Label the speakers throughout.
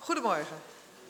Speaker 1: Goedemorgen.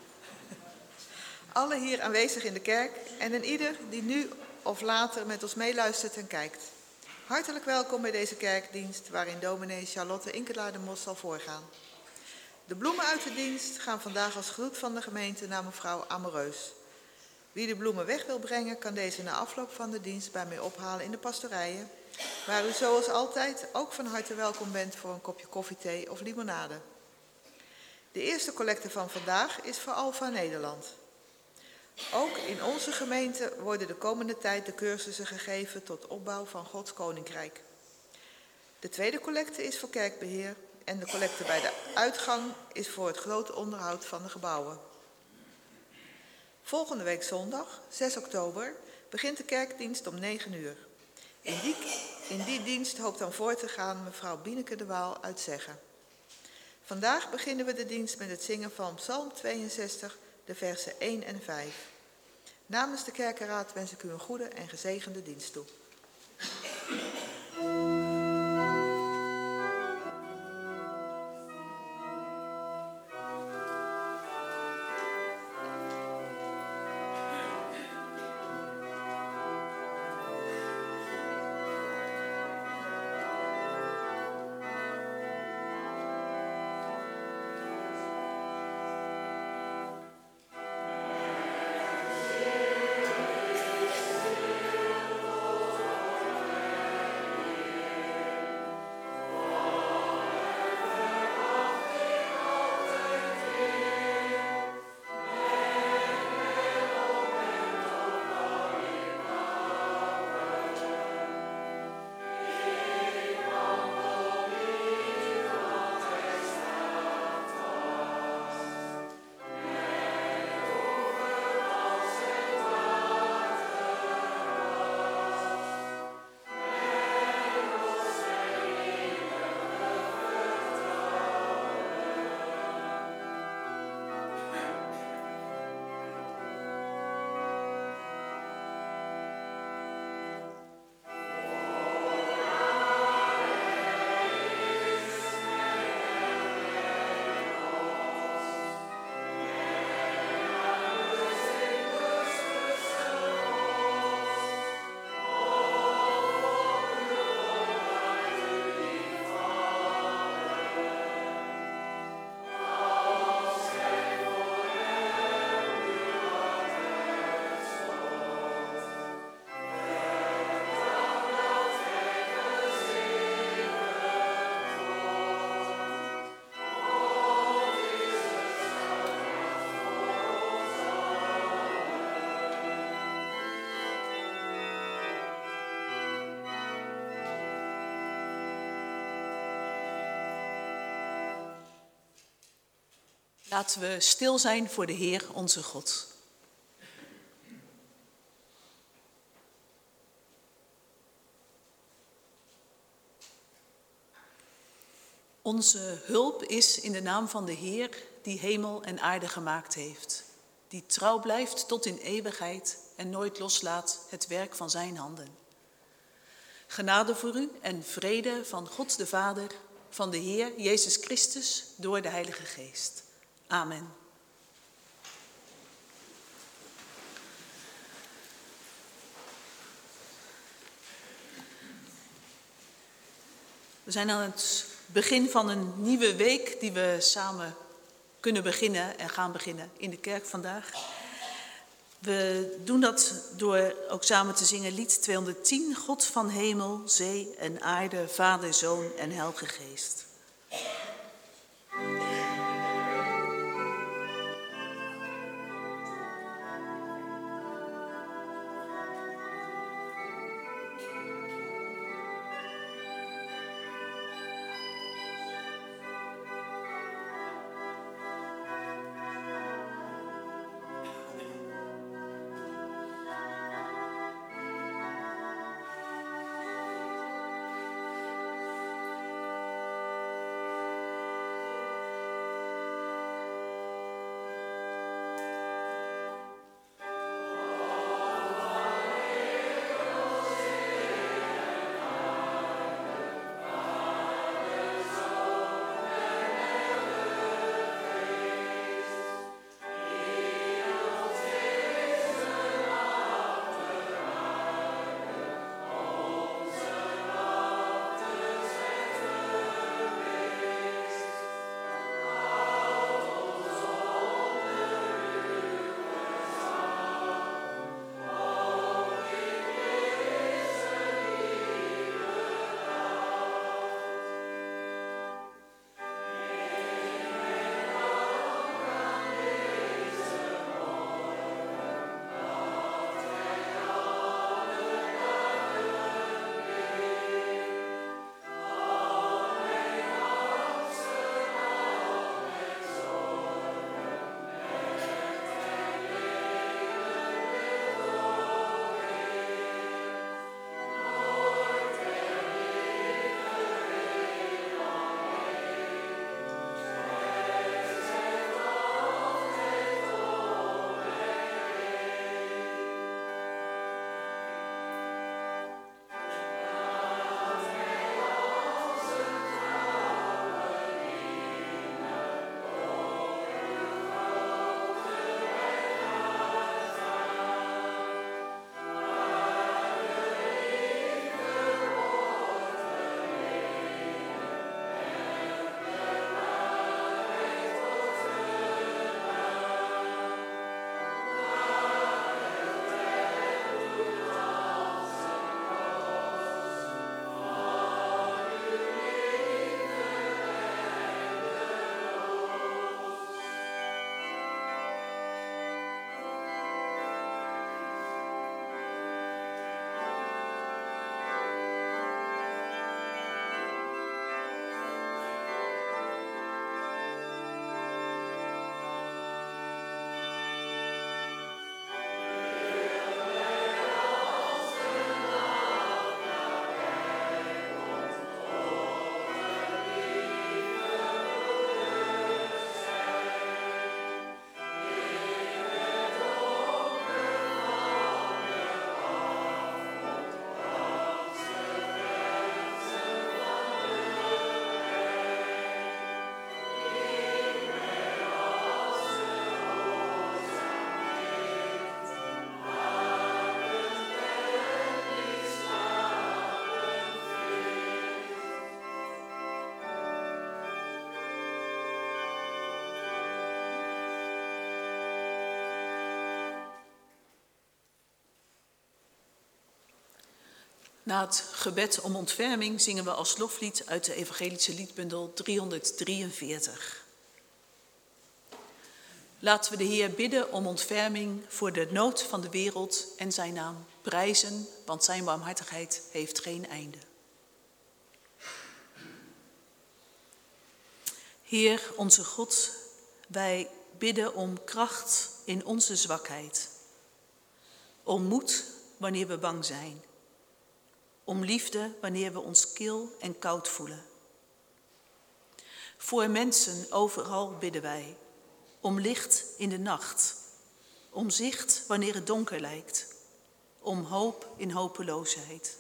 Speaker 1: Alle hier aanwezig in de kerk en een ieder die nu of later met ons meeluistert en kijkt. Hartelijk welkom bij deze kerkdienst waarin dominee Charlotte Inkelaar de Mos zal voorgaan. De bloemen uit de dienst gaan vandaag als groet van de gemeente naar mevrouw Amoreus. Wie de bloemen weg wil brengen kan deze na afloop van de dienst bij mij ophalen in de pastorijen, waar u zoals altijd ook van harte welkom bent voor een kopje koffie, thee of limonade. De eerste collecte van vandaag is voor Alpha Nederland. Ook in onze gemeente worden de komende tijd de cursussen gegeven tot opbouw van Gods Koninkrijk. De tweede collecte is voor kerkbeheer en de collecte bij de uitgang is voor het grote onderhoud van de gebouwen. Volgende week zondag, 6 oktober, begint de kerkdienst om 9 uur. In die dienst hoopt dan voor te gaan mevrouw Bieneke de Waal uit Zeggen. Vandaag beginnen we de dienst met het zingen van Psalm 62, de versen 1 en 5. Namens de kerkenraad wens ik u een goede en gezegende dienst toe.
Speaker 2: Laten we stil zijn voor de Heer onze God. Onze hulp is in de naam van de Heer die hemel en aarde gemaakt heeft, die trouw blijft tot in eeuwigheid en nooit loslaat het werk van zijn handen. Genade voor u en vrede van God de Vader, van de Heer Jezus Christus door de Heilige Geest. Amen. We zijn aan het begin van een nieuwe week die we samen kunnen beginnen en gaan beginnen in de kerk vandaag. We doen dat door ook samen te zingen lied 210, God van hemel, zee en aarde, Vader, Zoon en Heilige Geest. Na het gebed om ontferming zingen we als loflied uit de evangelische liedbundel 343. Laten we de Heer bidden om ontferming voor de nood van de wereld en zijn naam prijzen, want zijn barmhartigheid heeft geen einde. Heer, onze God, wij bidden om kracht in onze zwakheid, om moed wanneer we bang zijn, om liefde wanneer we ons kil en koud voelen. Voor mensen overal bidden wij, om licht in de nacht, om zicht wanneer het donker lijkt, om hoop in hopeloosheid.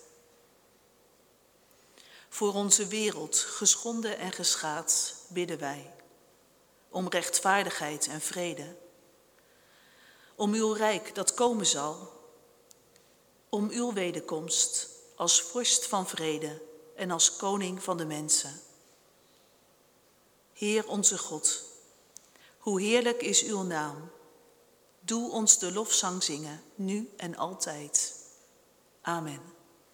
Speaker 2: Voor onze wereld, geschonden en geschaad, bidden wij, om rechtvaardigheid en vrede, om uw rijk dat komen zal, om uw wederkomst als vorst van vrede en als koning van de mensen. Heer onze God, hoe heerlijk is uw naam. Doe ons de lofzang zingen, nu en altijd. Amen.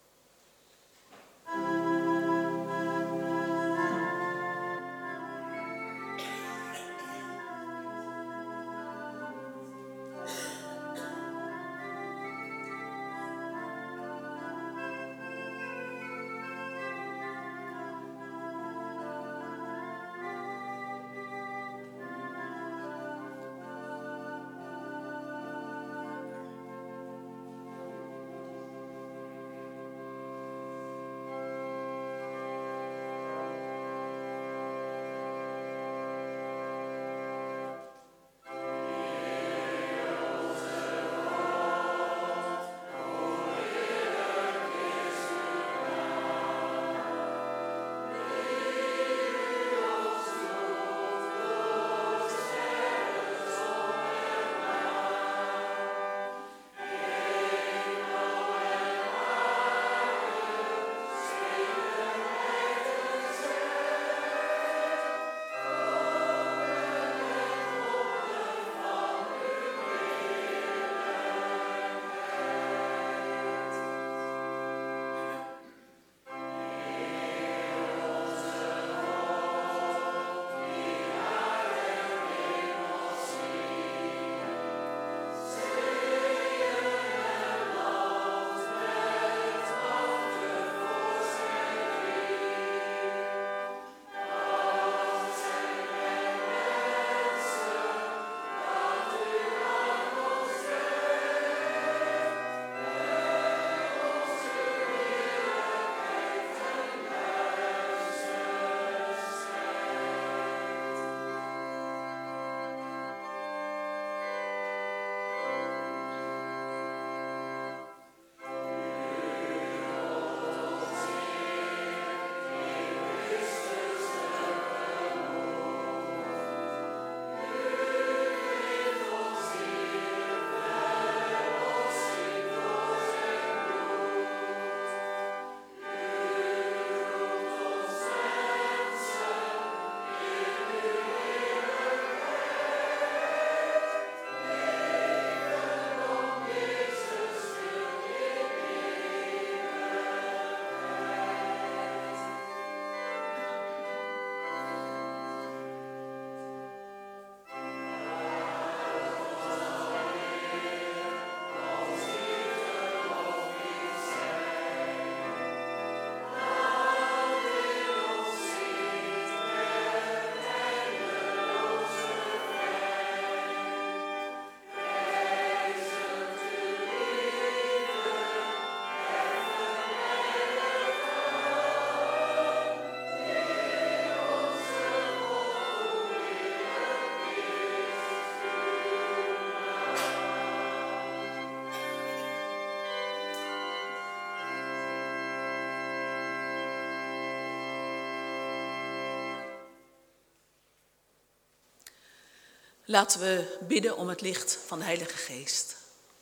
Speaker 2: Laten we bidden om het licht van de Heilige Geest.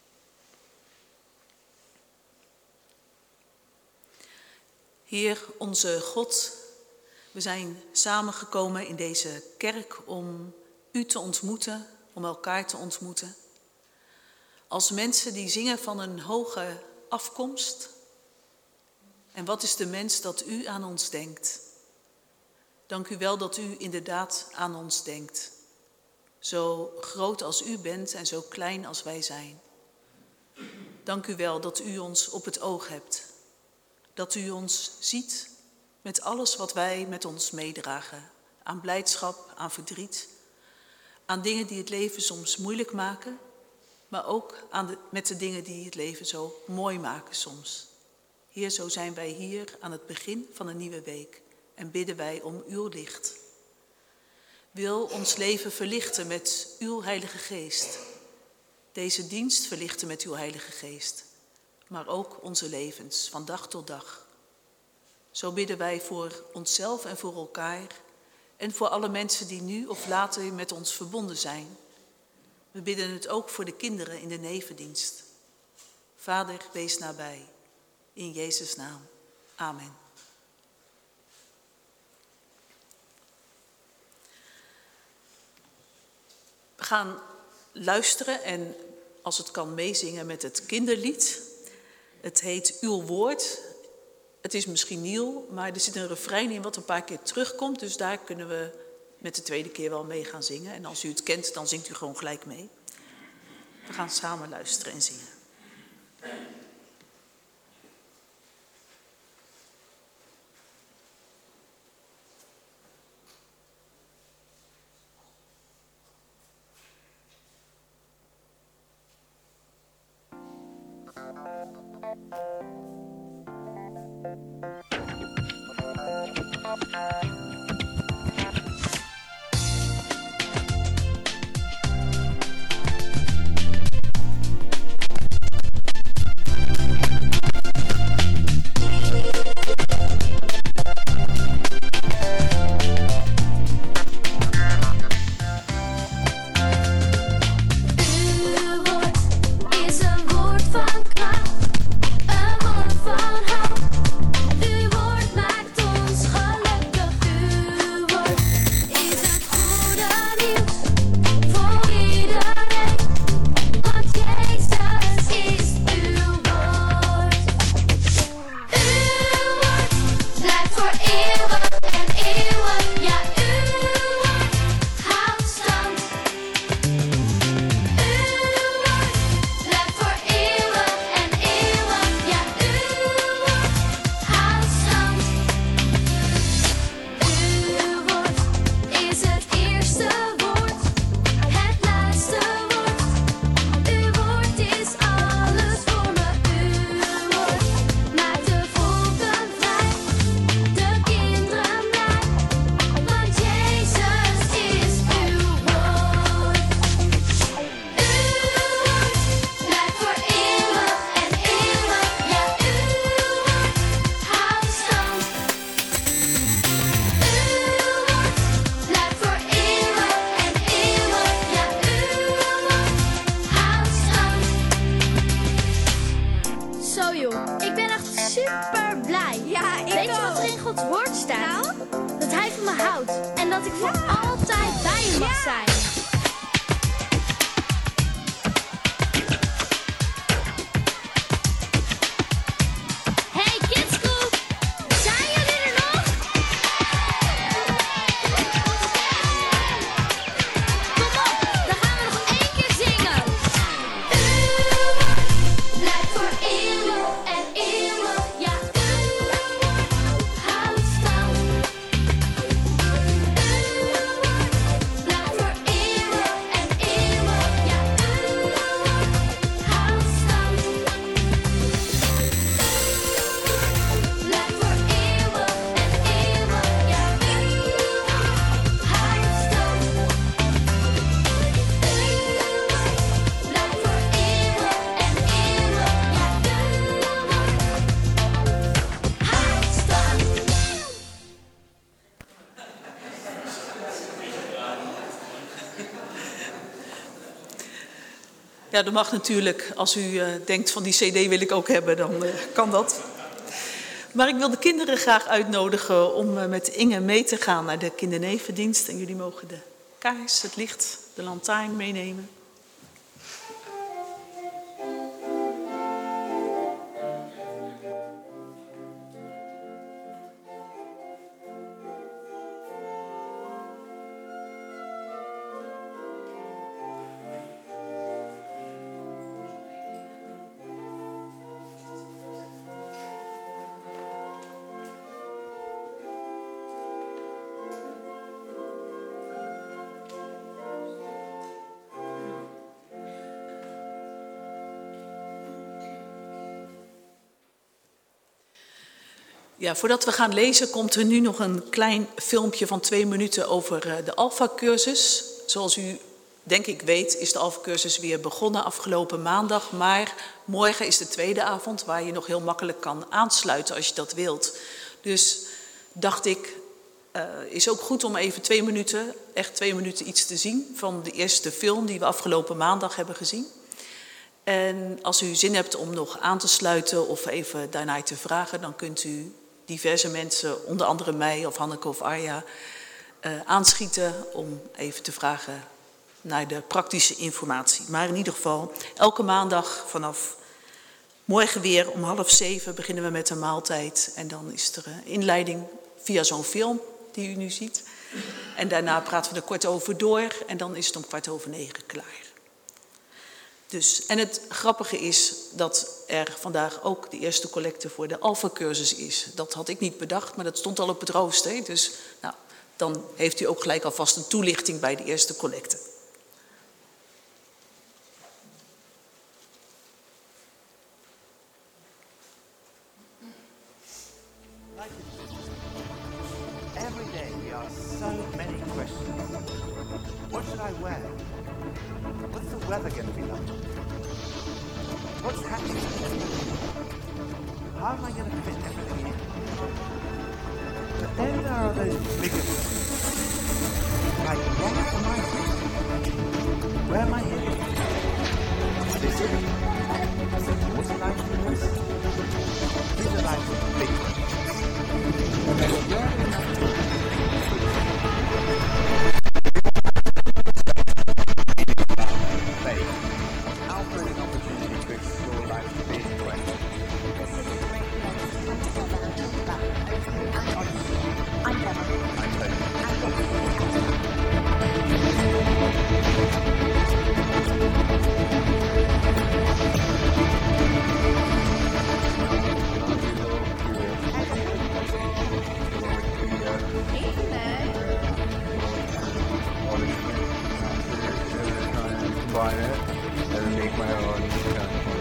Speaker 2: Heer, onze God, we zijn samengekomen in deze kerk om u te ontmoeten, om elkaar te ontmoeten. Als mensen die zingen van een hoge afkomst, En wat is de mens dat u aan ons denkt? Dank u wel dat u inderdaad aan ons denkt. Zo groot als u bent en zo klein als wij zijn. Dank u wel dat u ons op het oog hebt. Dat u ons ziet met alles wat wij met ons meedragen. Aan blijdschap, aan verdriet, aan dingen die het leven soms moeilijk maken, maar ook met de dingen die het leven zo mooi maken soms. Heer, zo zijn wij hier aan het begin van een nieuwe week en bidden wij om uw licht. Wil ons leven verlichten met uw Heilige Geest. Deze dienst verlichten met uw Heilige Geest, maar ook onze levens van dag tot dag. Zo bidden wij voor onszelf en voor elkaar en voor alle mensen die nu of later met ons verbonden zijn. We bidden het ook voor de kinderen in de nevendienst. Vader, wees nabij. In Jezus' naam. Amen. We gaan luisteren en als het kan meezingen met het kinderlied. Het heet Uw Woord. Het is misschien nieuw, maar er zit een refrein in wat een paar keer terugkomt. Dus daar kunnen we met de tweede keer wel mee gaan zingen. En als u het kent, dan zingt u gewoon gelijk mee. We gaan samen luisteren en zingen. Ja, dat mag natuurlijk. Als u denkt van die cd wil ik ook hebben, dan kan dat. Maar ik wil de kinderen graag uitnodigen om met Inge mee te gaan naar de kindernevendienst. En jullie mogen de kaars, het licht, de lantaarn meenemen. Ja, voordat we gaan lezen komt er nu nog een klein filmpje van 2 minuten over de Alpha-cursus. Zoals u denk ik weet is de Alpha-cursus weer begonnen afgelopen maandag. Maar morgen is de tweede avond waar je nog heel makkelijk kan aansluiten als je dat wilt. Dus dacht ik, is ook goed om even 2 minuten, echt 2 minuten iets te zien van de eerste film die we afgelopen maandag hebben gezien. En als u zin hebt om nog aan te sluiten of even daarnaar te vragen, dan kunt u diverse mensen, onder andere mij of Hanneke of Arja, aanschieten om even te vragen naar de praktische informatie. Maar in ieder geval, elke maandag vanaf morgen weer om 6:30 beginnen we met een maaltijd. En dan is er een inleiding via zo'n film die u nu ziet. En daarna praten we er kort over door en dan is het om 9:15 klaar. Dus, en het grappige is dat er vandaag ook de eerste collecte voor de Alpha-cursus is. Dat had ik niet bedacht, maar dat stond al op het rooster. Dus nou, dan heeft u ook gelijk alvast een toelichting bij de eerste collecte.
Speaker 3: Every day we ask so many questions. What should I wear? What's the weather going to be like? What's happening? How am I going to fit everything in? But then there are those bigger questions. Like, where am I from? Where am I headed? What is it? Is it water life in this? These are like big questions. Alpha is an opportunity to explore life's big questions. I'm combine it and make my own kind of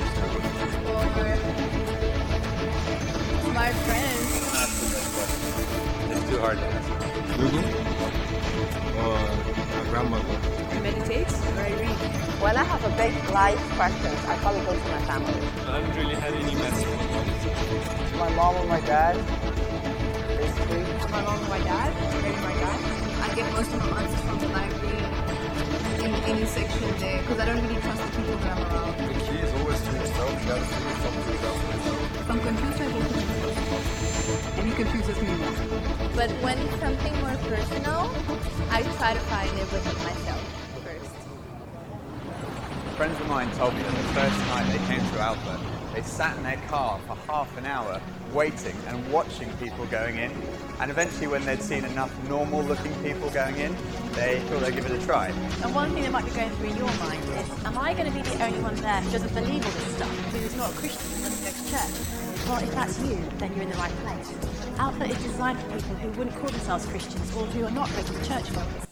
Speaker 4: My friends.
Speaker 3: It's too hard to answer.
Speaker 5: Google or my grandmother.
Speaker 4: I meditate or I read.
Speaker 6: Well, I have a big life question. I probably go to my family.
Speaker 5: I haven't really had any message.
Speaker 6: My mom and my dad. Basically.
Speaker 4: My mom and my dad. Maybe my dad. I get most of my answers from the library in any section there because I don't really trust the people that I'm around.
Speaker 5: The key is always to yourself. You gotta figure something out for yourself.
Speaker 4: If I'm confused, I go to myself. And he confuses me more.
Speaker 7: But when it's something more personal, I try to find it within myself first.
Speaker 3: Friends of mine told me that the first night they came to Alpha, they sat in their car for half an hour waiting and watching people going in. And eventually when they'd seen enough normal looking people going in, they thought they'd give it a try.
Speaker 8: And one thing that might be going through your mind is, am I going to be the only one there who doesn't believe all this stuff, who's not a Christian and doesn't go to church? Well, if that's you, then you're in the right place. Alpha is designed for people who wouldn't call themselves Christians or who are not regular church goers.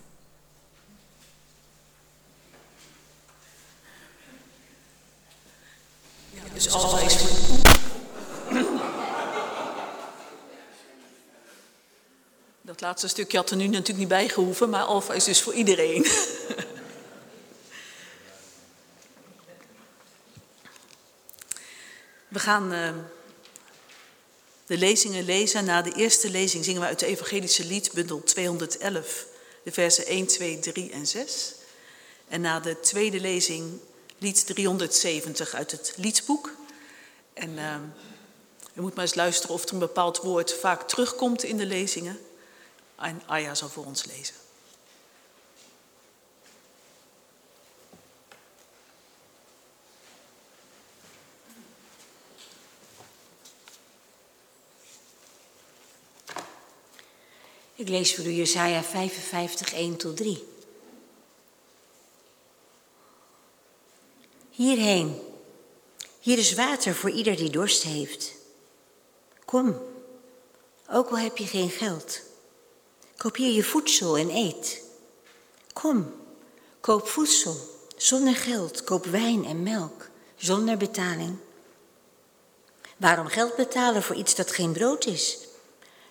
Speaker 2: Dus Alpha is voor... Dat laatste stukje had er nu natuurlijk niet bij gehoeven, maar Alpha is dus voor iedereen. We gaan de lezingen lezen. Na de eerste lezing zingen we uit de evangelische liedbundel 211, de versen 1, 2, 3 en 6. En na de tweede lezing lied 370 uit het liedboek. En u moet maar eens luisteren of er een bepaald woord vaak terugkomt in de lezingen. En Arja zal voor ons lezen.
Speaker 9: Ik lees voor u Jesaja 55, 1 tot 3. Hierheen, hier is water voor ieder die dorst heeft. Kom, ook al heb je geen geld. Koop hier je voedsel en eet. Kom, koop voedsel zonder geld. Koop wijn en melk zonder betaling. Waarom geld betalen voor iets dat geen brood is?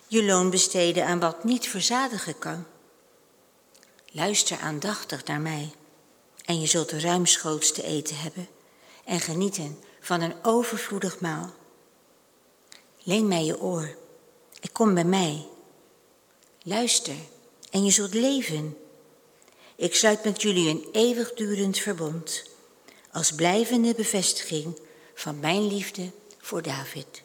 Speaker 9: je loon besteden aan wat niet verzadigen kan. Luister aandachtig naar mij en je zult ruimschoots te eten hebben en genieten van een overvloedig maal. Leen mij je oor en kom bij mij. Luister en je zult leven. Ik sluit met jullie een eeuwigdurend verbond, als blijvende bevestiging van mijn liefde voor David.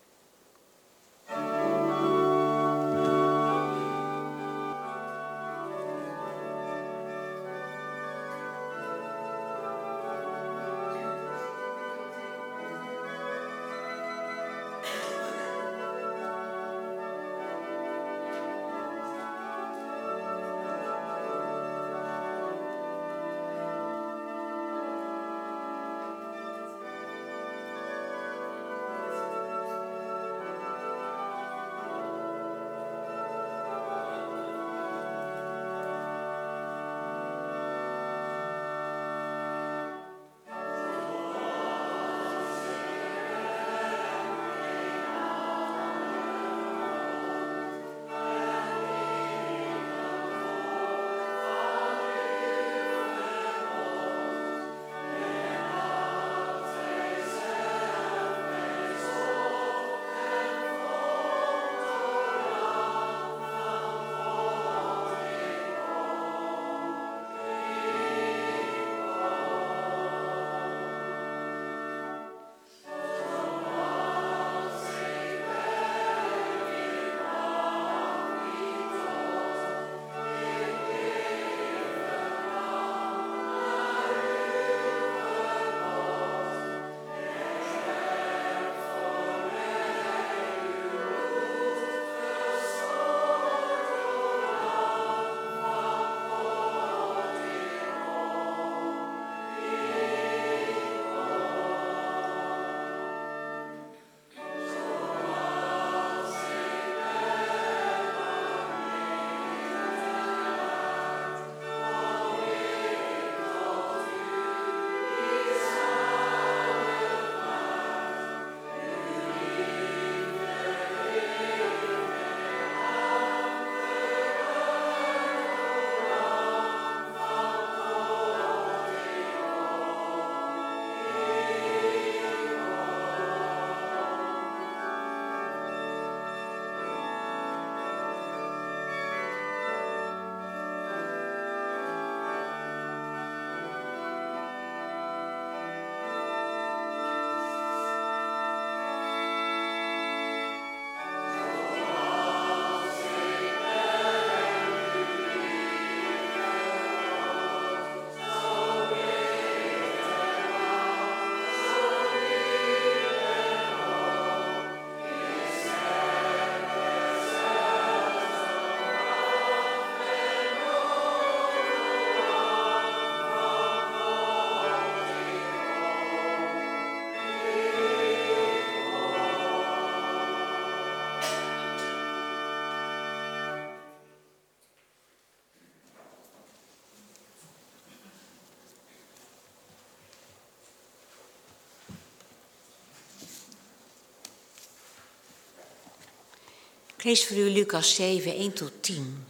Speaker 9: Ik lees voor u Lucas 7, 1 tot 10.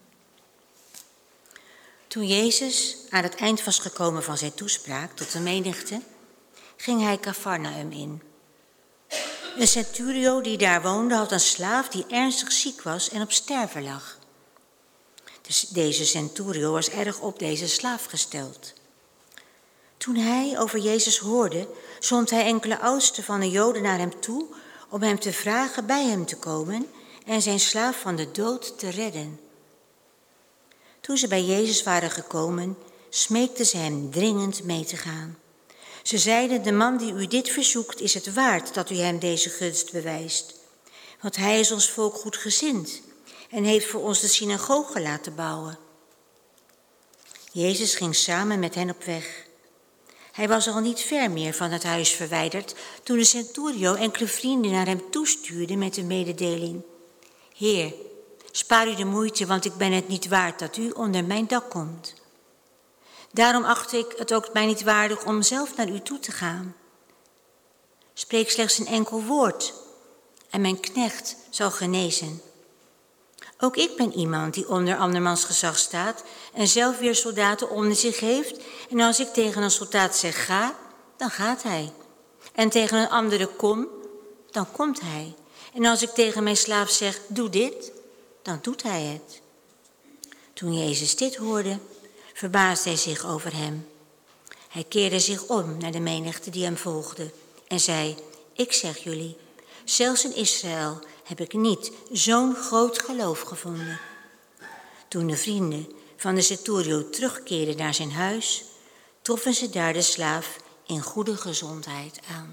Speaker 9: Toen Jezus aan het eind was gekomen van zijn toespraak tot de menigte, ging hij Cafarnaum in. Een centurio die daar woonde had een slaaf die ernstig ziek was en op sterven lag. Dus deze centurio was erg op deze slaaf gesteld. Toen hij over Jezus hoorde, zond hij enkele oudsten van de Joden naar hem toe om hem te vragen bij hem te komen en zijn slaaf van de dood te redden. Toen ze bij Jezus waren gekomen, smeekten ze hem dringend mee te gaan. Ze zeiden, de man die u dit verzoekt is het waard dat u hem deze gunst bewijst. Want hij is ons volk goedgezind en heeft voor ons de synagoge laten bouwen. Jezus ging samen met hen op weg. Hij was al niet ver meer van het huis verwijderd toen de centurio enkele vrienden naar hem toestuurde met de mededeling: Heer, spaar u de moeite, want ik ben het niet waard dat u onder mijn dak komt. Daarom acht ik het ook mij niet waardig om zelf naar u toe te gaan. Spreek slechts een enkel woord en mijn knecht zal genezen. Ook ik ben iemand die onder andermans gezag staat en zelf weer soldaten onder zich heeft. En als ik tegen een soldaat zeg ga, dan gaat hij. En tegen een andere kom, dan komt hij. En als ik tegen mijn slaaf zeg doe dit, dan doet hij het. Toen Jezus dit hoorde, verbaasde hij zich over hem. Hij keerde zich om naar de menigte die hem volgde en zei, ik zeg jullie, zelfs in Israël heb ik niet zo'n groot geloof gevonden. Toen de vrienden van de centurio terugkeerden naar zijn huis, troffen ze daar de slaaf in goede gezondheid aan.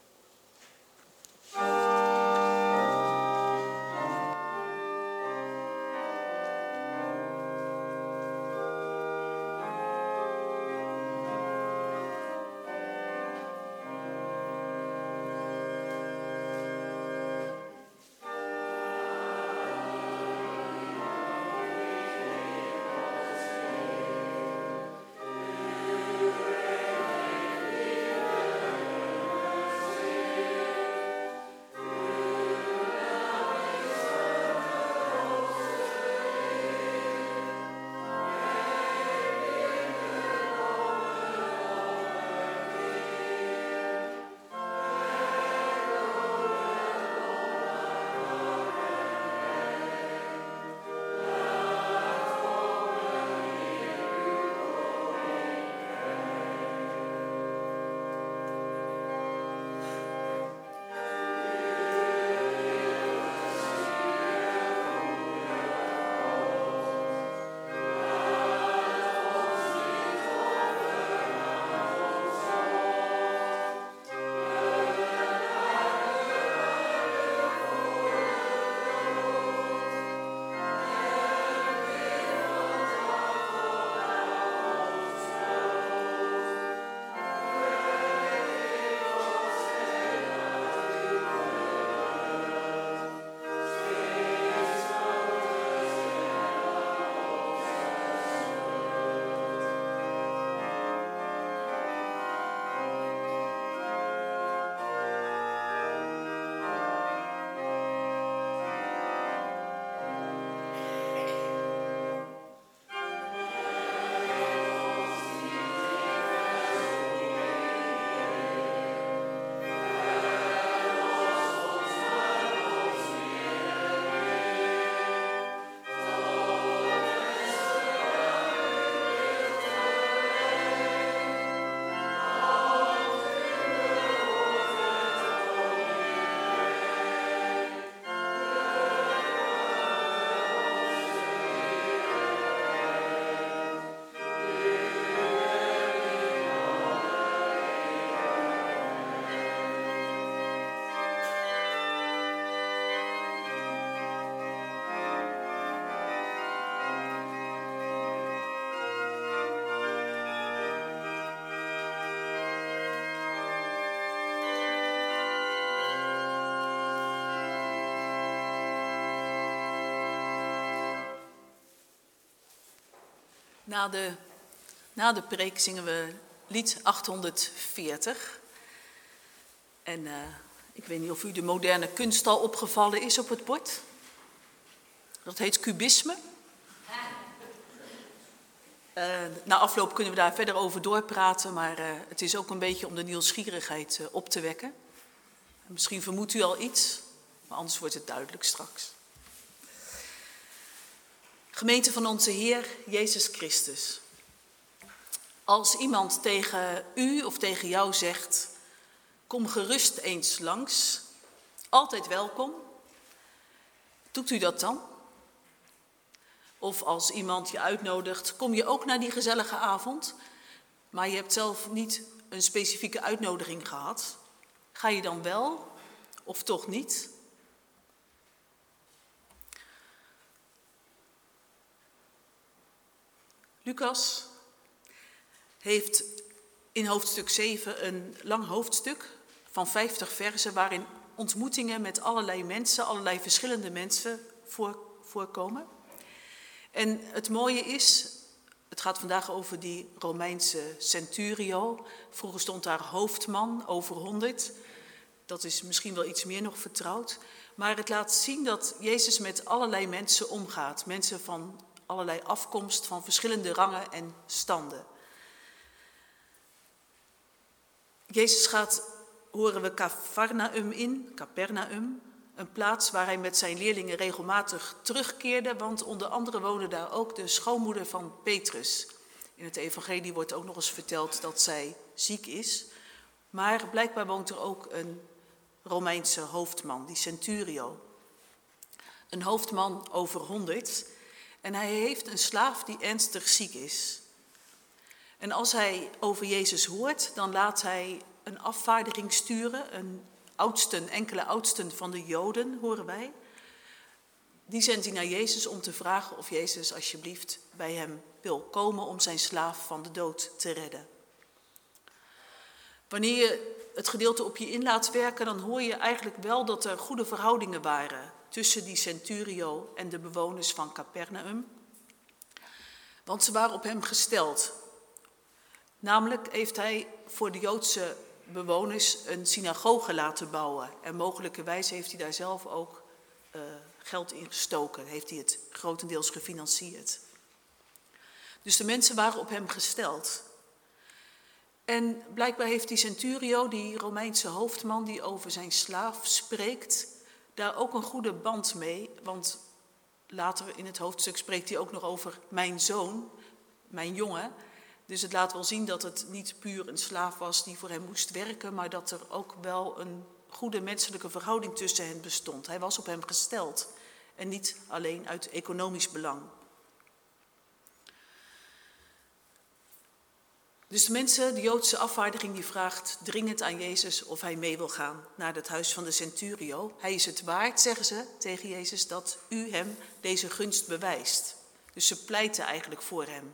Speaker 2: Na de preek zingen we lied 840. En ik weet niet of u de moderne kunst al opgevallen is op het bord. Dat heet kubisme. Na afloop kunnen we daar verder over doorpraten, maar het is ook een beetje om de nieuwsgierigheid op te wekken. Misschien vermoedt u al iets, maar anders wordt het duidelijk straks. Gemeente van onze Heer Jezus Christus. Als iemand tegen u of tegen jou zegt, kom gerust eens langs, altijd welkom, doet u dat dan? Of als iemand je uitnodigt, kom je ook naar die gezellige avond, maar je hebt zelf niet een specifieke uitnodiging gehad. Ga je dan wel of toch niet? Lucas heeft in hoofdstuk 7 een lang hoofdstuk van 50 versen waarin ontmoetingen met allerlei mensen, allerlei verschillende mensen voorkomen. En het mooie is, het gaat vandaag over die Romeinse centurio. Vroeger stond daar hoofdman, over 100. Dat is misschien wel iets meer nog vertrouwd. Maar het laat zien dat Jezus met allerlei mensen omgaat. Mensen van allerlei afkomst, van verschillende rangen en standen. Jezus gaat, horen we, Capernaum, een plaats waar hij met zijn leerlingen regelmatig terugkeerde, want onder andere woonde daar ook de schoonmoeder van Petrus. In het evangelie wordt ook nog eens verteld dat zij ziek is, maar blijkbaar woont er ook een Romeinse hoofdman, die centurio. Een hoofdman over 100 en hij heeft een slaaf die ernstig ziek is. En als hij over Jezus hoort, dan laat hij een afvaardiging sturen, enkele oudsten van de Joden, horen wij. Die zendt hij naar Jezus om te vragen of Jezus alsjeblieft bij hem wil komen om zijn slaaf van de dood te redden. Wanneer je het gedeelte op je in laat werken, dan hoor je eigenlijk wel dat er goede verhoudingen waren tussen die centurio en de bewoners van Capernaum. Want ze waren op hem gesteld. Namelijk heeft hij voor de Joodse bewoners een synagoge laten bouwen. En mogelijkerwijs heeft hij daar zelf ook geld in gestoken. Heeft hij het grotendeels gefinancierd. Dus de mensen waren op hem gesteld. En blijkbaar heeft die centurio, die Romeinse hoofdman die over zijn slaaf spreekt, daar ook een goede band mee. Want later in het hoofdstuk spreekt hij ook nog over mijn zoon, mijn jongen. Dus het laat wel zien dat het niet puur een slaaf was die voor hem moest werken, maar dat er ook wel een goede menselijke verhouding tussen hen bestond. Hij was op hem gesteld en niet alleen uit economisch belang. Dus de mensen, de Joodse afvaardiging, die vraagt dringend aan Jezus of hij mee wil gaan naar het huis van de centurio. Hij is het waard, zeggen ze tegen Jezus, dat u hem deze gunst bewijst. Dus ze pleiten eigenlijk voor hem.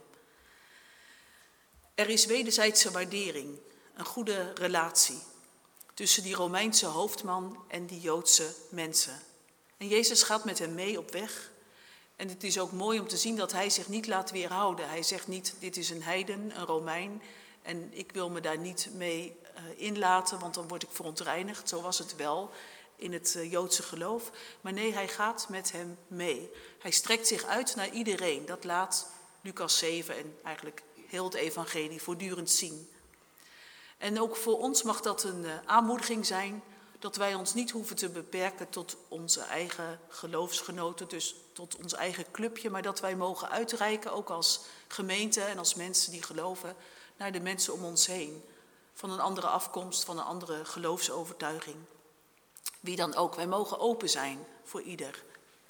Speaker 2: Er is wederzijdse waardering, een goede relatie tussen die Romeinse hoofdman en die Joodse mensen. En Jezus gaat met hem mee op weg. En het is ook mooi om te zien dat hij zich niet laat weerhouden. Hij zegt niet, dit is een heiden, een Romein, en ik wil me daar niet mee inlaten, want dan word ik verontreinigd. Zo was het wel in het Joodse geloof. Maar nee, hij gaat met hem mee. Hij strekt zich uit naar iedereen. Dat laat Lucas 7 en eigenlijk heel het evangelie voortdurend zien. En ook voor ons mag dat een aanmoediging zijn, dat wij ons niet hoeven te beperken tot onze eigen geloofsgenoten, dus tot ons eigen clubje, maar dat wij mogen uitreiken, ook als gemeente en als mensen die geloven, naar de mensen om ons heen. Van een andere afkomst, van een andere geloofsovertuiging. Wie dan ook, wij mogen open zijn voor ieder.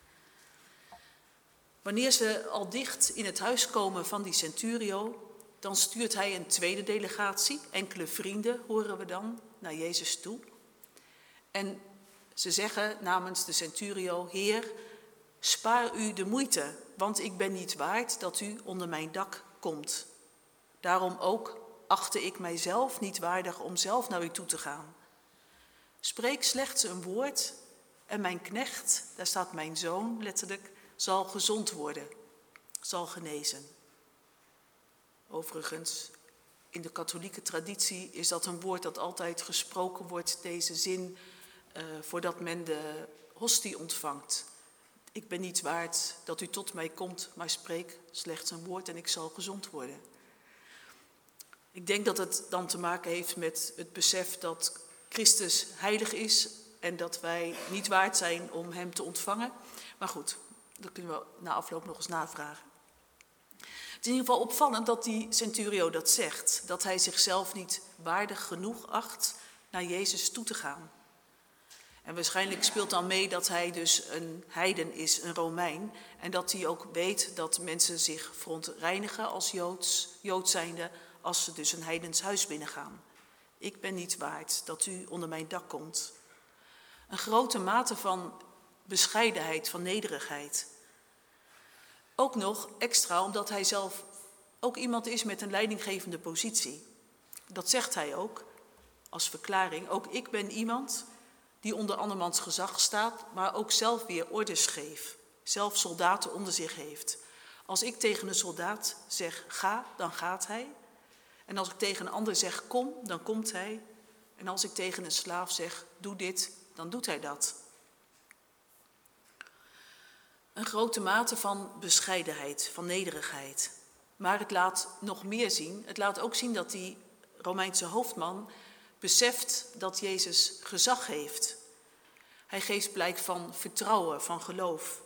Speaker 2: Wanneer ze al dicht in het huis komen van die centurio, dan stuurt hij een tweede delegatie, enkele vrienden horen we dan, naar Jezus toe. En ze zeggen namens de centurio, Heer, spaar u de moeite, want ik ben niet waard dat u onder mijn dak komt. Daarom ook achtte ik mijzelf niet waardig om zelf naar u toe te gaan. Spreek slechts een woord en mijn knecht, daar staat mijn zoon letterlijk, zal gezond worden, zal genezen. Overigens, in de katholieke traditie is dat een woord dat altijd gesproken wordt, deze zin, voordat men de hostie ontvangt. Ik ben niet waard dat u tot mij komt, maar spreek slechts een woord en ik zal gezond worden. Ik denk dat het dan te maken heeft met het besef dat Christus heilig is en dat wij niet waard zijn om hem te ontvangen. Maar goed, dat kunnen we na afloop nog eens navragen. Het is in ieder geval opvallend dat die centurio dat zegt, dat hij zichzelf niet waardig genoeg acht naar Jezus toe te gaan. En waarschijnlijk speelt dan mee dat hij dus een heiden is, een Romein. En dat hij ook weet dat mensen zich verontreinigen als Jood zijnde, als ze dus een heidens huis binnengaan. Ik ben niet waard dat u onder mijn dak komt. Een grote mate van bescheidenheid, van nederigheid. Ook nog extra omdat hij zelf ook iemand is met een leidinggevende positie. Dat zegt hij ook als verklaring. Ook ik ben iemand die onder andermans gezag staat, maar ook zelf weer orders geeft. Zelf soldaten onder zich heeft. Als ik tegen een soldaat zeg ga, dan gaat hij. En als ik tegen een ander zeg kom, dan komt hij. En als ik tegen een slaaf zeg doe dit, dan doet hij dat. Een grote mate van bescheidenheid, van nederigheid. Maar het laat nog meer zien. Het laat ook zien dat die Romeinse hoofdman beseft dat Jezus gezag heeft. Hij geeft blijk van vertrouwen, van geloof.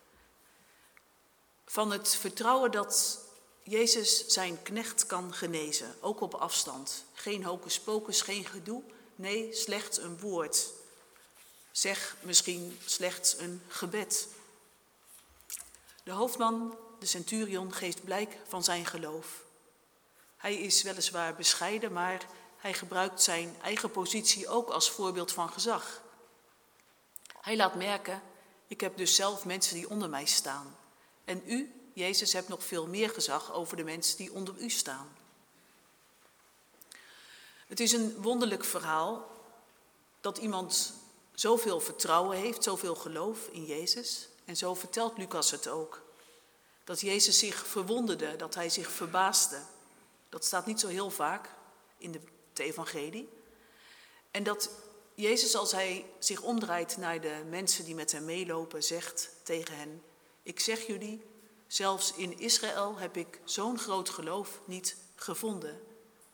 Speaker 2: Van het vertrouwen dat Jezus zijn knecht kan genezen, ook op afstand. Geen hocus pocus, geen gedoe, nee, slechts een woord. Zeg misschien slechts een gebed. De hoofdman, de centurion, geeft blijk van zijn geloof. Hij is weliswaar bescheiden, maar hij gebruikt zijn eigen positie ook als voorbeeld van gezag. Hij laat merken, ik heb dus zelf mensen die onder mij staan. En u, Jezus, hebt nog veel meer gezag over de mensen die onder u staan. Het is een wonderlijk verhaal dat iemand zoveel vertrouwen heeft, zoveel geloof in Jezus. En zo vertelt Lucas het ook. Dat Jezus zich verwonderde, dat hij zich verbaasde. Dat staat niet zo heel vaak in het evangelie. En dat Jezus, als hij zich omdraait naar de mensen die met hem meelopen, zegt tegen hen: ik zeg jullie, zelfs in Israël heb ik zo'n groot geloof niet gevonden.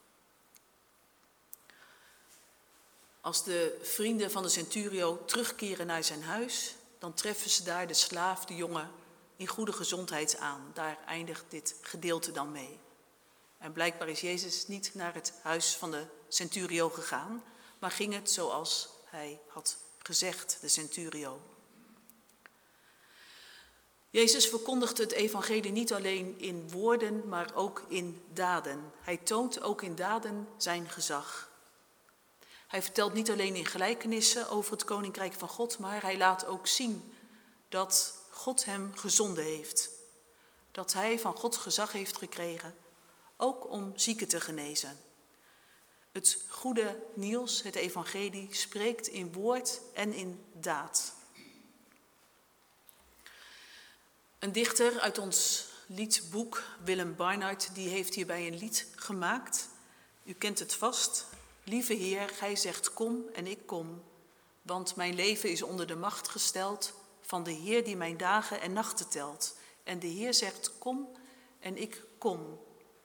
Speaker 2: Als de vrienden van de centurio terugkeren naar zijn huis, dan treffen ze daar de slaaf, de jongen, in goede gezondheid aan. Daar eindigt dit gedeelte dan mee. En blijkbaar is Jezus niet naar het huis van de centurio gegaan, maar ging het zoals hij had gezegd, de centurio. Jezus verkondigt het evangelie niet alleen in woorden, maar ook in daden. Hij toont ook in daden zijn gezag. Hij vertelt niet alleen in gelijkenissen over het koninkrijk van God, maar hij laat ook zien dat God hem gezonden heeft. Dat hij van God gezag heeft gekregen, ook om zieken te genezen. Het goede nieuws, het evangelie, spreekt in woord en in daad. Een dichter uit ons liedboek, Willem Barnard, die heeft hierbij een lied gemaakt. U kent het vast. Lieve Heer, gij zegt kom en ik kom, want mijn leven is onder de macht gesteld van de Heer die mijn dagen en nachten telt. En de Heer zegt kom en ik kom.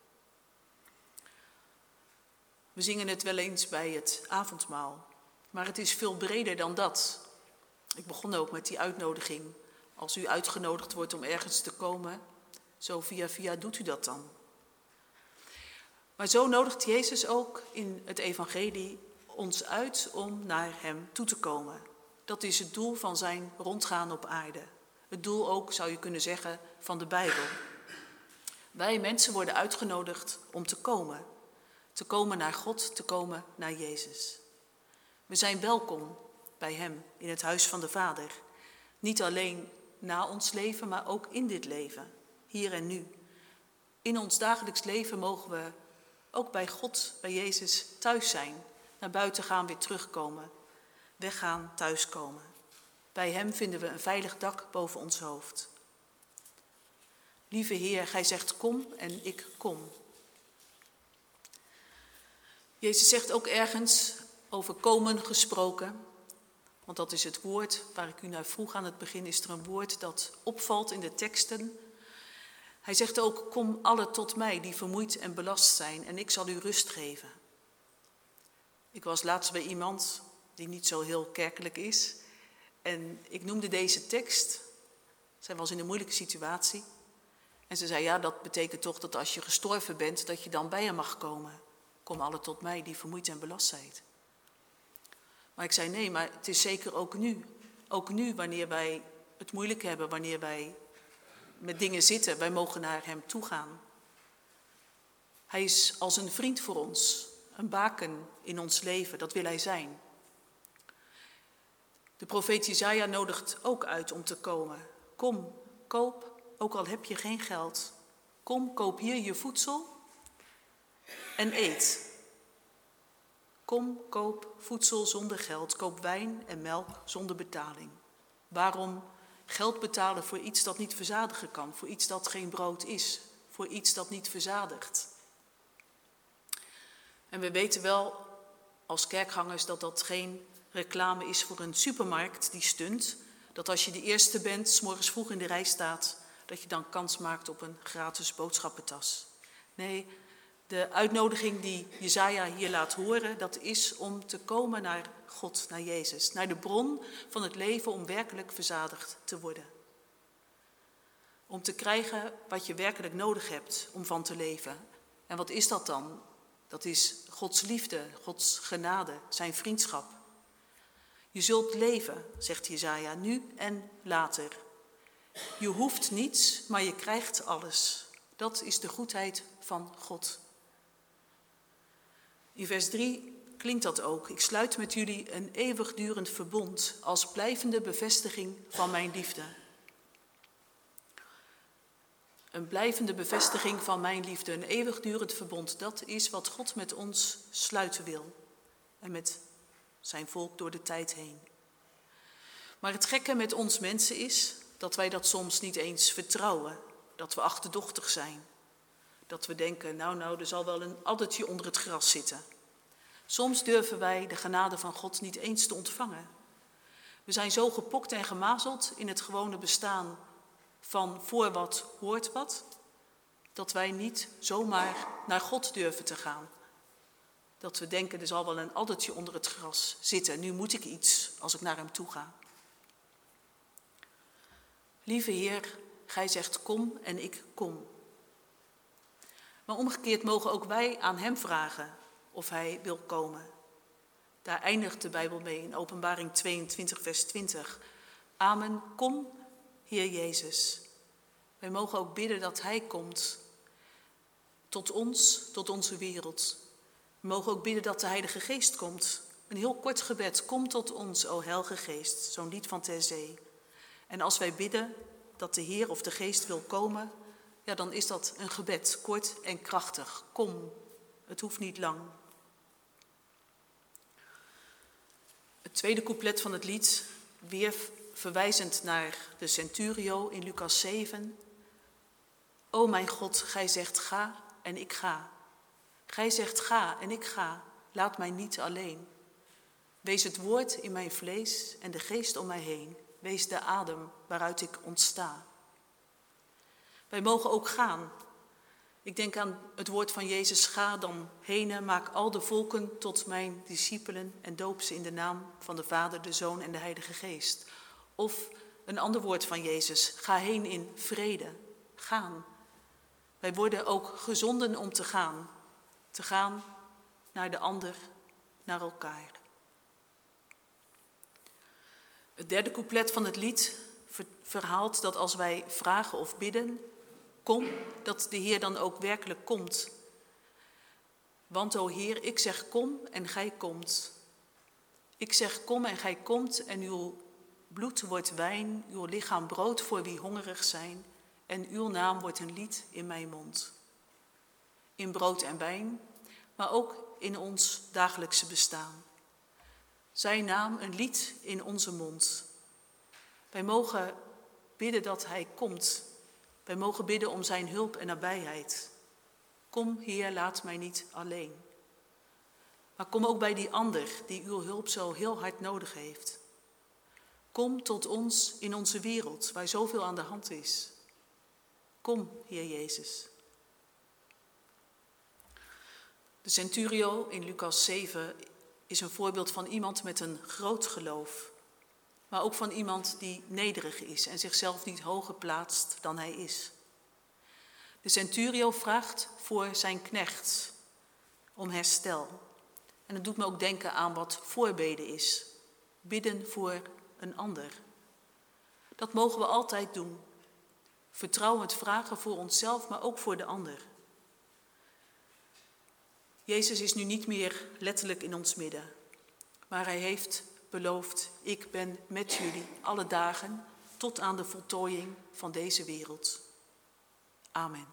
Speaker 2: We zingen het wel eens bij het avondmaal, maar het is veel breder dan dat. Ik begon ook met die uitnodiging. Als u uitgenodigd wordt om ergens te komen, zo via doet u dat dan. Maar zo nodigt Jezus ook in het evangelie ons uit om naar hem toe te komen. Dat is het doel van zijn rondgaan op aarde. Het doel ook, zou je kunnen zeggen, van de Bijbel. Wij mensen worden uitgenodigd om te komen. Te komen naar God, te komen naar Jezus. We zijn welkom bij hem in het huis van de Vader. Niet alleen na ons leven, maar ook in dit leven, hier en nu. In ons dagelijks leven mogen we ook bij God, bij Jezus, thuis zijn. Naar buiten gaan, weer terugkomen. Weggaan, thuiskomen. Bij hem vinden we een veilig dak boven ons hoofd. Lieve Heer, gij zegt kom en ik kom. Jezus zegt ook ergens over komen gesproken. Want dat is het woord waar ik u naar vroeg aan het begin. Is er een woord dat opvalt in de teksten. Hij zegt ook, kom alle tot mij die vermoeid en belast zijn en ik zal u rust geven. Ik was laatst bij iemand die niet zo heel kerkelijk is. En ik noemde deze tekst. Zij was in een moeilijke situatie. En ze zei, ja, dat betekent toch dat als je gestorven bent, dat je dan bij hem mag komen. Kom alle tot mij die vermoeid en belast zijn. Maar ik zei, nee, maar het is zeker ook nu. Ook nu, wanneer wij het moeilijk hebben, wanneer wij met dingen zitten, wij mogen naar hem toe gaan. Hij is als een vriend voor ons, een baken in ons leven, dat wil hij zijn. De profeet Jesaja nodigt ook uit om te komen. Kom, koop, ook al heb je geen geld. Kom, koop hier je voedsel en eet. Kom, koop voedsel zonder geld, koop wijn en melk zonder betaling. Waarom geld betalen voor iets dat niet verzadigen kan, voor iets dat geen brood is, voor iets dat niet verzadigt? En we weten wel als kerkgangers dat dat geen reclame is voor een supermarkt die stunt. Dat als je de eerste bent, 's morgens vroeg in de rij staat, dat je dan kans maakt op een gratis boodschappentas. Nee, de uitnodiging die Jesaja hier laat horen, dat is om te komen naar God, naar Jezus. Naar de bron van het leven om werkelijk verzadigd te worden. Om te krijgen wat je werkelijk nodig hebt om van te leven. En wat is dat dan? Dat is Gods liefde, Gods genade, zijn vriendschap. Je zult leven, zegt Jesaja, nu en later. Je hoeft niets, maar je krijgt alles. Dat is de goedheid van God. In vers 3 klinkt dat ook. Ik sluit met jullie een eeuwigdurend verbond als blijvende bevestiging van mijn liefde. Een blijvende bevestiging van mijn liefde, een eeuwigdurend verbond. Dat is wat God met ons sluiten wil. En met zijn volk door de tijd heen. Maar het gekke met ons mensen is dat wij dat soms niet eens vertrouwen. Dat we achterdochtig zijn. Dat we denken, nou, er zal wel een addertje onder het gras zitten. Soms durven wij de genade van God niet eens te ontvangen. We zijn zo gepokt en gemazeld in het gewone bestaan van voor wat hoort wat, dat wij niet zomaar naar God durven te gaan. Dat we denken, er zal wel een addertje onder het gras zitten. Nu moet ik iets als ik naar hem toe ga. Lieve Heer, gij zegt kom en ik kom. Maar omgekeerd mogen ook wij aan hem vragen of hij wil komen. Daar eindigt de Bijbel mee in Openbaring 22 vers 20. Amen, kom, Heer Jezus. Wij mogen ook bidden dat hij komt tot ons, tot onze wereld. We mogen ook bidden dat de Heilige Geest komt. Een heel kort gebed, kom tot ons, o Heilige Geest, zo'n lied van Ter Zee. En als wij bidden dat de Heer of de Geest wil komen, ja, dan is dat een gebed, kort en krachtig. Kom, het hoeft niet lang. Het tweede couplet van het lied, weer verwijzend naar de centurio in Lucas 7. O mijn God, gij zegt ga en ik ga. Gij zegt ga en ik ga, laat mij niet alleen. Wees het woord in mijn vlees en de geest om mij heen. Wees de adem waaruit ik ontsta. Wij mogen ook gaan. Ik denk aan het woord van Jezus, ga dan heen, maak al de volken tot mijn discipelen en doop ze in de naam van de Vader, de Zoon en de Heilige Geest. Of een ander woord van Jezus, ga heen in vrede, gaan. Wij worden ook gezonden om te gaan naar de ander, naar elkaar. Het derde couplet van het lied verhaalt dat als wij vragen of bidden, kom, dat de Heer dan ook werkelijk komt. Want, o Heer, ik zeg kom en gij komt. Ik zeg kom en gij komt en uw bloed wordt wijn, uw lichaam brood voor wie hongerig zijn en uw naam wordt een lied in mijn mond. In brood en wijn, maar ook in ons dagelijkse bestaan. Zijn naam een lied in onze mond. Wij mogen bidden dat hij komt. Wij mogen bidden om zijn hulp en nabijheid. Kom, Heer, laat mij niet alleen. Maar kom ook bij die ander die uw hulp zo heel hard nodig heeft. Kom tot ons in onze wereld waar zoveel aan de hand is. Kom, Heer Jezus. De centurio in Lucas 7 is een voorbeeld van iemand met een groot geloof. Maar ook van iemand die nederig is en zichzelf niet hoger plaatst dan hij is. De centurio vraagt voor zijn knechts om herstel. En het doet me ook denken aan wat voorbeden is. Bidden voor een ander. Dat mogen we altijd doen. Vertrouwend vragen voor onszelf, maar ook voor de ander. Jezus is nu niet meer letterlijk in ons midden. Maar hij heeft beloofd, ik ben met jullie alle dagen tot aan de voltooiing van deze wereld. Amen.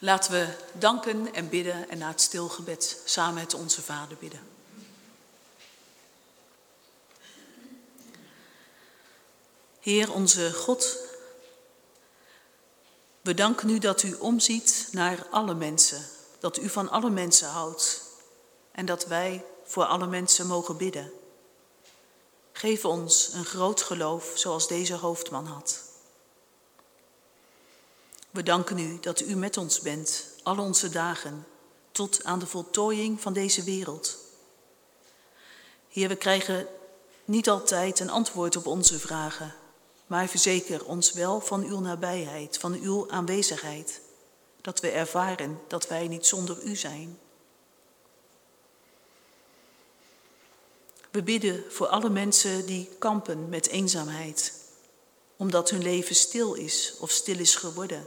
Speaker 2: Laten we danken en bidden en na het stilgebed samen het Onze Vader bidden. Heer onze God, we danken u dat u omziet naar alle mensen, dat u van alle mensen houdt en dat wij voor alle mensen mogen bidden. Geef ons een groot geloof zoals deze hoofdman had. We danken u dat u met ons bent, al onze dagen, tot aan de voltooiing van deze wereld. Heer, we krijgen niet altijd een antwoord op onze vragen, maar verzeker ons wel van uw nabijheid, van uw aanwezigheid, dat we ervaren dat wij niet zonder u zijn. We bidden voor alle mensen die kampen met eenzaamheid, omdat hun leven stil is of stil is geworden.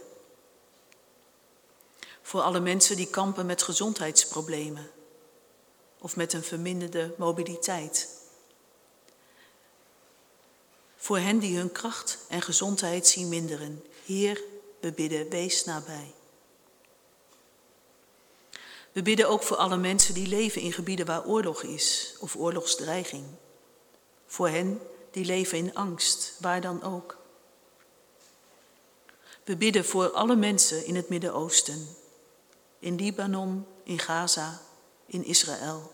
Speaker 2: Voor alle mensen die kampen met gezondheidsproblemen of met een verminderde mobiliteit. Voor hen die hun kracht en gezondheid zien minderen. Heer, we bidden, wees nabij. We bidden ook voor alle mensen die leven in gebieden waar oorlog is of oorlogsdreiging. Voor hen die leven in angst, waar dan ook. We bidden voor alle mensen in het Midden-Oosten, in Libanon, in Gaza, in Israël.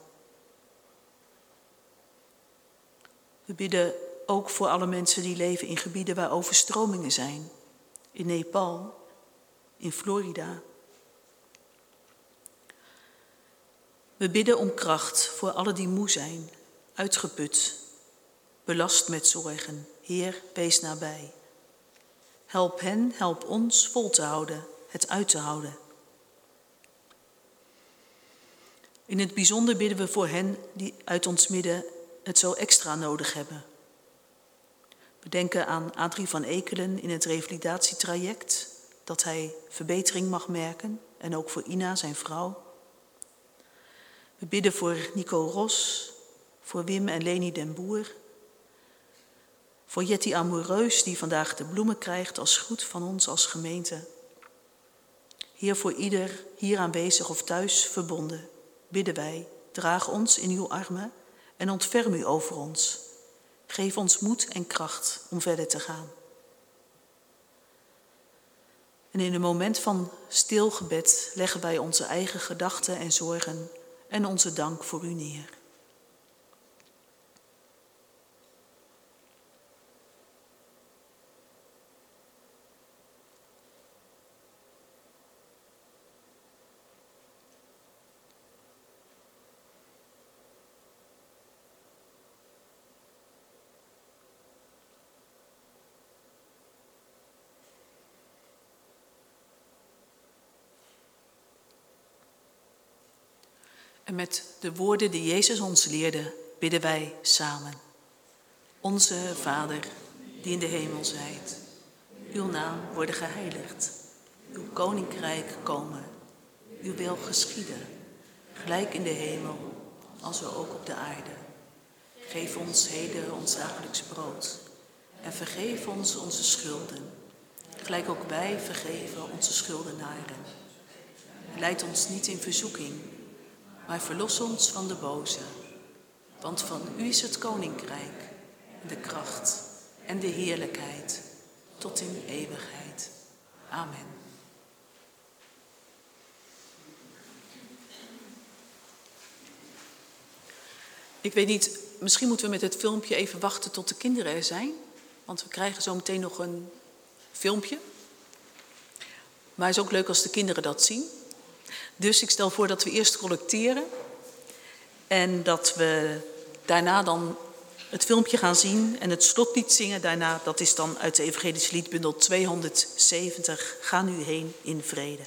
Speaker 2: We bidden ook voor alle mensen die leven in gebieden waar overstromingen zijn, in Nepal, in Florida. We bidden om kracht voor alle die moe zijn, uitgeput, belast met zorgen. Heer, wees nabij. Help hen, help ons vol te houden, het uit te houden. In het bijzonder bidden we voor hen die uit ons midden het zo extra nodig hebben. We denken aan Adrie van Ekelen in het revalidatietraject, dat hij verbetering mag merken, en ook voor Ina, zijn vrouw. We bidden voor Nico Ros, voor Wim en Leni den Boer, voor Jetty Amoureus, die vandaag de bloemen krijgt als groet van ons als gemeente. Heer, voor ieder hier aanwezig of thuis verbonden, bidden wij, draag ons in uw armen en ontferm u over ons. Geef ons moed en kracht om verder te gaan. En in een moment van stil gebed leggen wij onze eigen gedachten en zorgen en onze dank voor u neer. En met de woorden die Jezus ons leerde, bidden wij samen. Onze Vader, die in de hemel zijt, uw naam worden geheiligd. Uw koninkrijk komen, uw wil geschieden, gelijk in de hemel, als ook op de aarde. Geef ons heden ons dagelijks brood en vergeef ons onze schulden, gelijk ook wij vergeven onze schuldenaren. Leid ons niet in verzoeking, maar verlos ons van de boze. Want van u is het koninkrijk, de kracht en de heerlijkheid, tot in eeuwigheid. Amen. Ik weet niet, misschien moeten we met het filmpje even wachten tot de kinderen er zijn. Want we krijgen zo meteen nog een filmpje. Maar het is ook leuk als de kinderen dat zien. Dus ik stel voor dat we eerst collecteren en dat we daarna dan het filmpje gaan zien en het slotlied zingen. Daarna, dat is dan uit de Evangelische Liedbundel 270, Ga nu heen in vrede.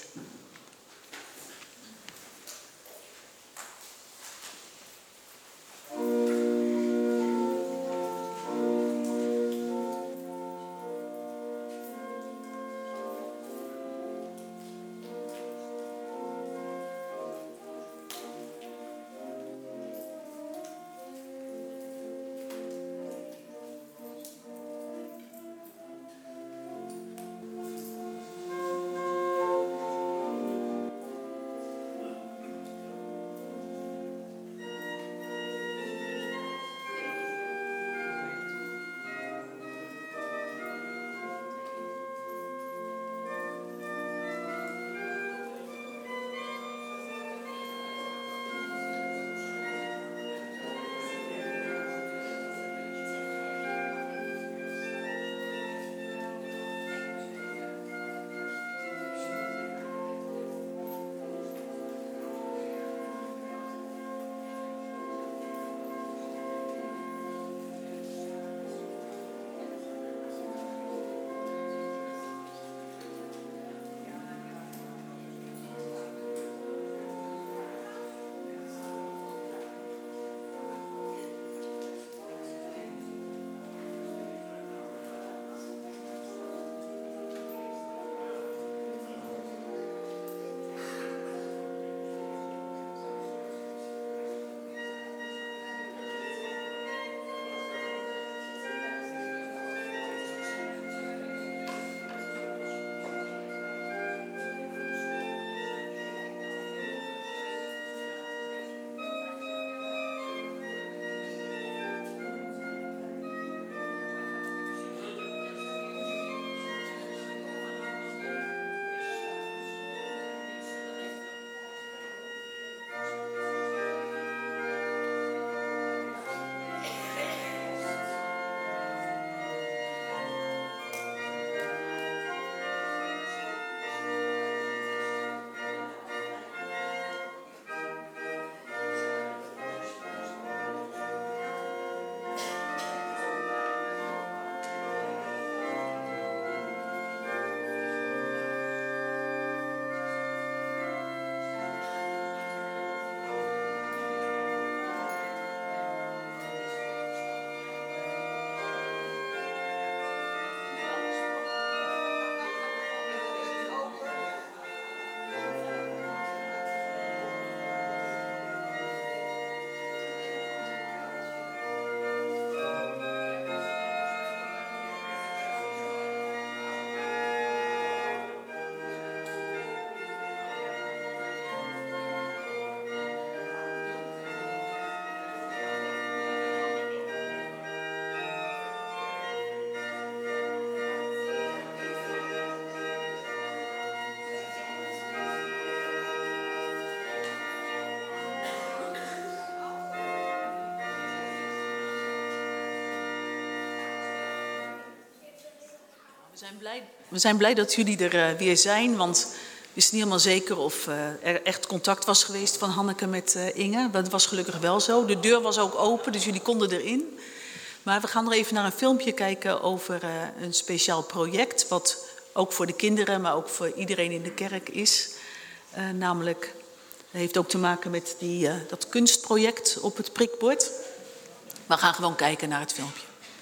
Speaker 2: We zijn blij dat jullie er weer zijn, want het is niet helemaal zeker of er echt contact was geweest van Hanneke met Inge. Dat was gelukkig wel zo. De deur was ook open, dus jullie konden erin. Maar we gaan nog even naar een filmpje kijken over een speciaal project, wat ook voor de kinderen, maar ook voor iedereen in de kerk is. Namelijk, dat heeft ook te maken met dat kunstproject op het prikbord. We gaan gewoon kijken naar het filmpje.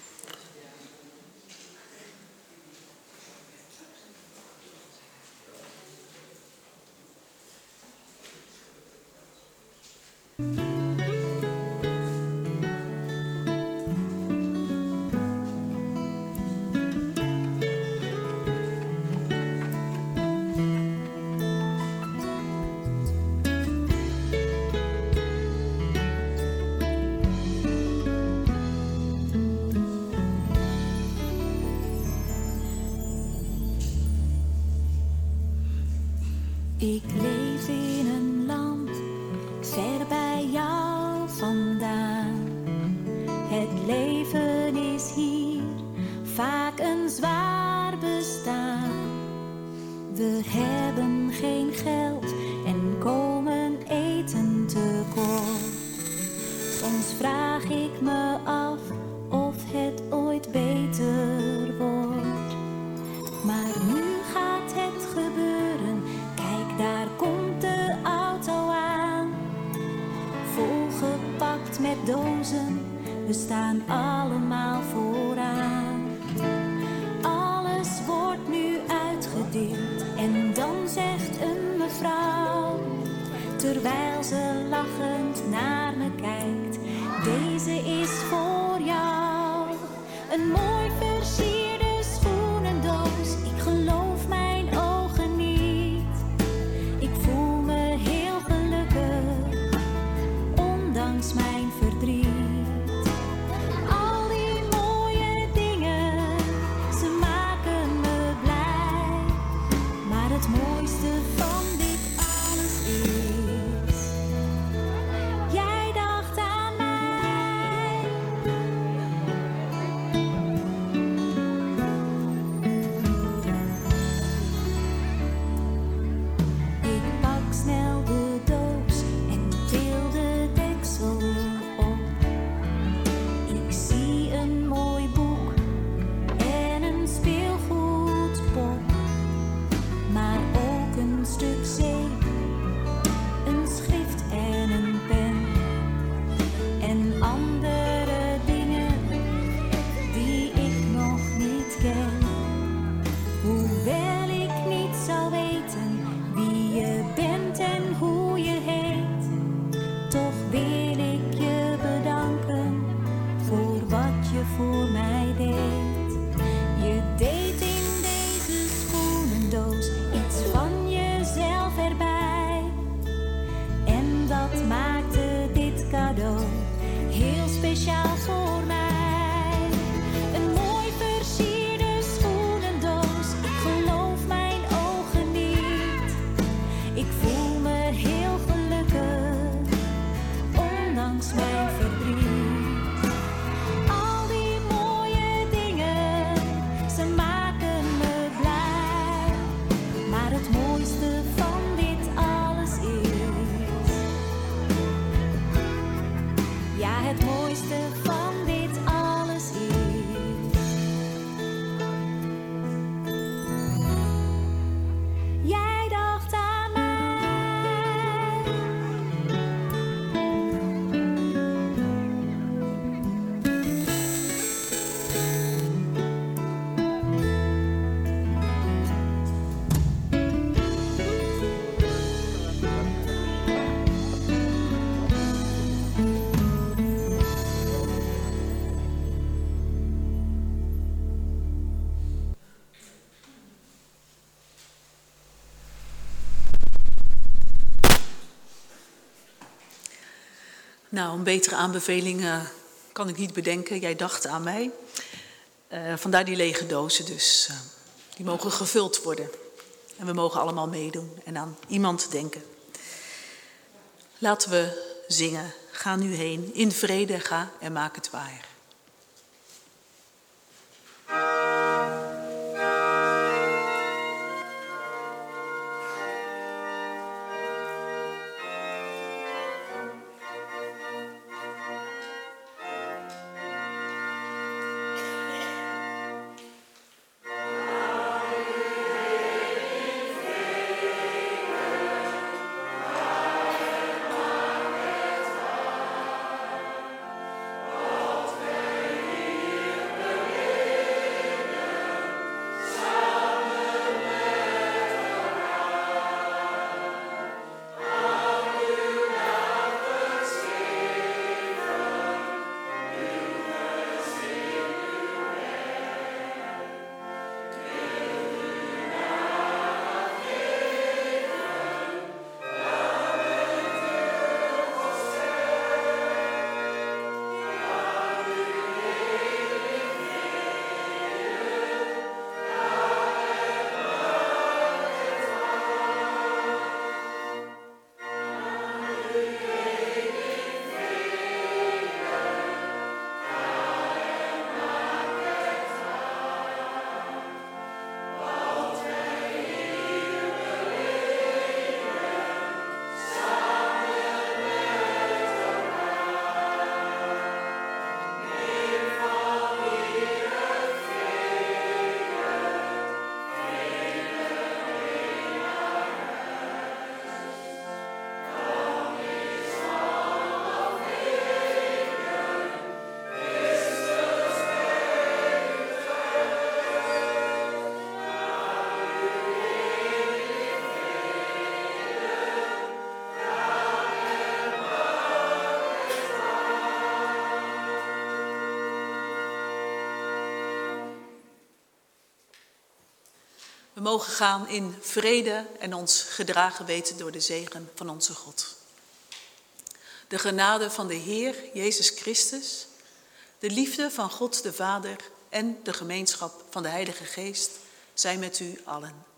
Speaker 10: Ik leef in een land ver bij jou vandaan. Het leven is hier vaak een zwaar bestaan. We hebben geen geld en komen eten tekort. Soms vraag ik me af of het ooit beter wordt. Maar nu gaat het gebeuren. Kijk, daar komt de auto aan. Volgepakt met dozen, we staan allemaal vooraan. Alles wordt nu uitgedeeld en dan zegt een mevrouw, terwijl ze lachend naar me kijkt, deze is voor jou. Een mooi versierde schoenendoos, ik geloof mijn ogen niet. Ik voel me heel gelukkig, ondanks mijn verdriet. Al die mooie dingen, ze maken me blij. Maar het mooiste van dit alles is, jij dacht aan mij. Ik pak snel de doos en til de deksel op. Ik zie een mooi boek en een speelgoedpop, maar ook een stuk zeep, een schrift en een pen en andere dingen die ik nog niet ken. Hoewel ik niet zou weten wie je bent en hoe je heet, toch wil ik je bedanken voor wat je voor mij deed. Je deed in deze schoenendoos iets van jezelf erbij. En dat maakte dit cadeau heel speciaal voor mij. Een mooi versierde schoenendoos, ik geloof mijn ogen niet. Ik voel me heel gelukkig, ondanks mijn verdriet. Al die mooie dingen, ze maken me blij. Maar het mooiste van dit alles is, ja, het mooiste van dit alles is, jij dacht aan mij.
Speaker 2: Nou, een betere aanbeveling kan ik niet bedenken. Jij dacht aan mij. Vandaar die lege dozen dus. Die mogen gevuld worden. En we mogen allemaal meedoen en aan iemand denken. Laten we zingen. Ga nu heen. In vrede ga en maak het waar. We mogen gaan in vrede en ons gedragen weten door de zegen van onze God. De genade van de Heer Jezus Christus, de liefde van God de Vader en de gemeenschap van de Heilige Geest zijn met u allen.